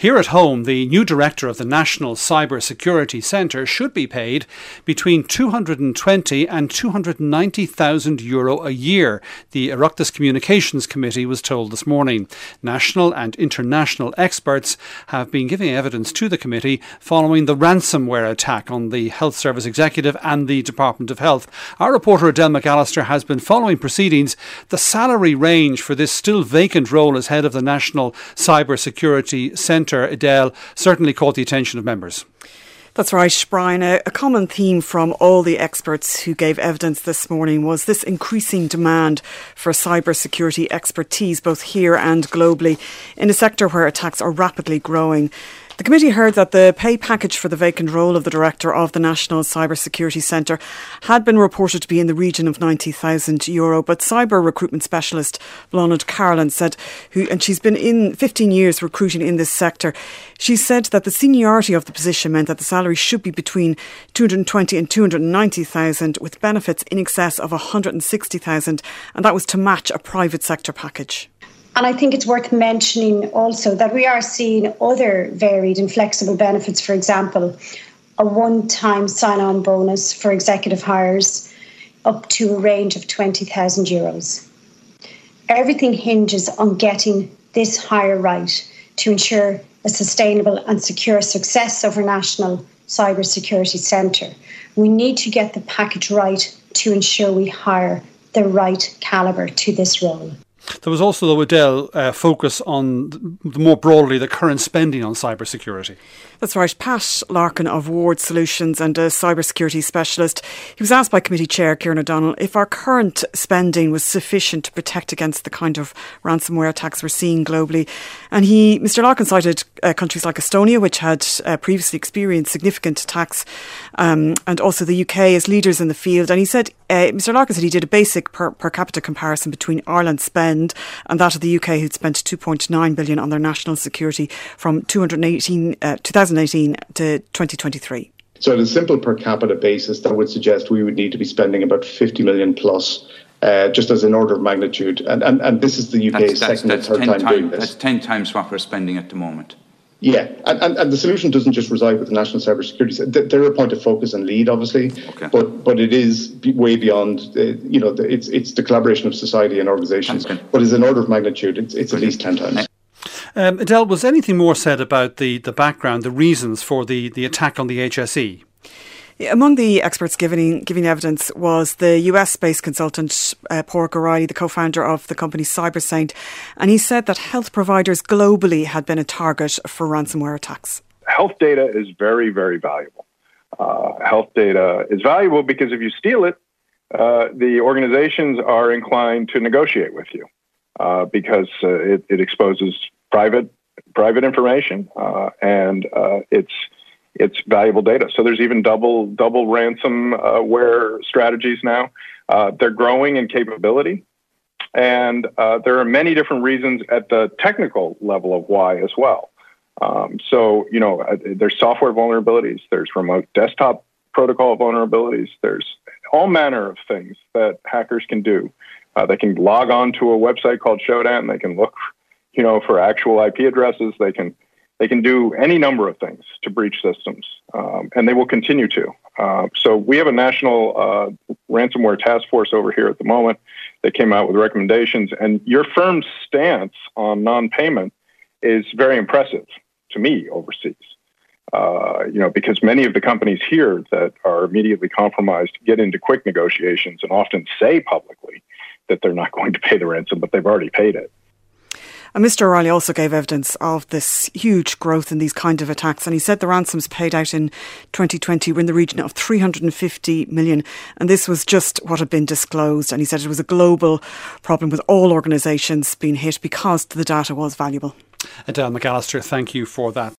Here at home, the new director of the National Cyber Security Centre should be paid between €220,000 and €290,000 a year, the Oireachtas Communications Committee was told this morning. National and international experts have been giving evidence to the committee following the ransomware attack on the Health Service Executive and the Department of Health. Our reporter Adele McAllister has been following proceedings. The salary range for this still vacant role as head of the National Cyber Security Centre, Adele, certainly caught the attention of members. That's right, Brian. A common theme from all the experts who gave evidence this morning was this increasing demand for cyber security expertise, both here and globally, in a sector where attacks are rapidly growing. The committee heard that the pay package for the vacant role of the director of the National Cyber Security Centre had been reported to be in the region of €90,000, but cyber recruitment specialist Bláthnaid Carolan said, and she's been in 15 years recruiting in this sector, she said that the seniority of the position meant that the salary should be between €220,000 and €290,000, with benefits in excess of €160,000, and that was to match a private sector package. And I think it's worth mentioning also that we are seeing other varied and flexible benefits. For example, a one-time sign-on bonus for executive hires up to a range of €20,000. Everything hinges on getting this hire right to ensure a sustainable and secure success of our National Cyber Security Centre. We need to get the package right to ensure we hire the right calibre to this role. There was also, though, Adele, focus on more broadly the current spending on cybersecurity. That's right. Pat Larkin of Ward Solutions and a cybersecurity specialist. He was asked by committee chair Kieran O'Donnell if our current spending was sufficient to protect against the kind of ransomware attacks we're seeing globally. And Mr Larkin cited countries like Estonia, which had previously experienced significant attacks, and also the UK as leaders in the field. And he said, Mr Larkin said he did a basic per capita comparison between Ireland's spend and that of the UK, who'd spent €2.9 billion on their national security from 2018 to 2023. So at a simple per capita basis, that would suggest we would need to be spending about 50 million plus, just as an order of magnitude. And this is the UK's second or third time doing this. That's 10 times what we're spending at the moment. Yeah, and the solution doesn't just reside with the National Cyber Security. They're a point of focus and lead, obviously, okay. but it is way beyond. It's the collaboration of society and organisations. But as an order of magnitude, it's at least 10 times. Adele, was anything more said about the background, the reasons for the attack on the HSE? Among the experts giving evidence was the US-based consultant Pádraig O'Reilly, the co-founder of the company CyberSaint, and he said that health providers globally had been a target for ransomware attacks. Health data is very, very valuable. Health data is valuable because if you steal it, the organizations are inclined to negotiate with you because it exposes private information and it's valuable data. So there's even double ransomware strategies now. They're growing in capability. And there are many different reasons at the technical level of why as well. There's software vulnerabilities. There's remote desktop protocol vulnerabilities. There's all manner of things that hackers can do. They can log on to a website called Shodan. They can look, for actual IP addresses. They can do any number of things to breach systems, and they will continue to. So we have a national ransomware task force over here at the moment that came out with recommendations, and your firm's stance on non-payment is very impressive to me overseas. Because many of the companies here that are immediately compromised get into quick negotiations and often say publicly that they're not going to pay the ransom, but they've already paid it. And Mr O'Reilly also gave evidence of this huge growth in these kind of attacks. And he said the ransoms paid out in 2020 were in the region of 350 million. And this was just what had been disclosed. And he said it was a global problem with all organisations being hit because the data was valuable. Adele McAllister, thank you for that.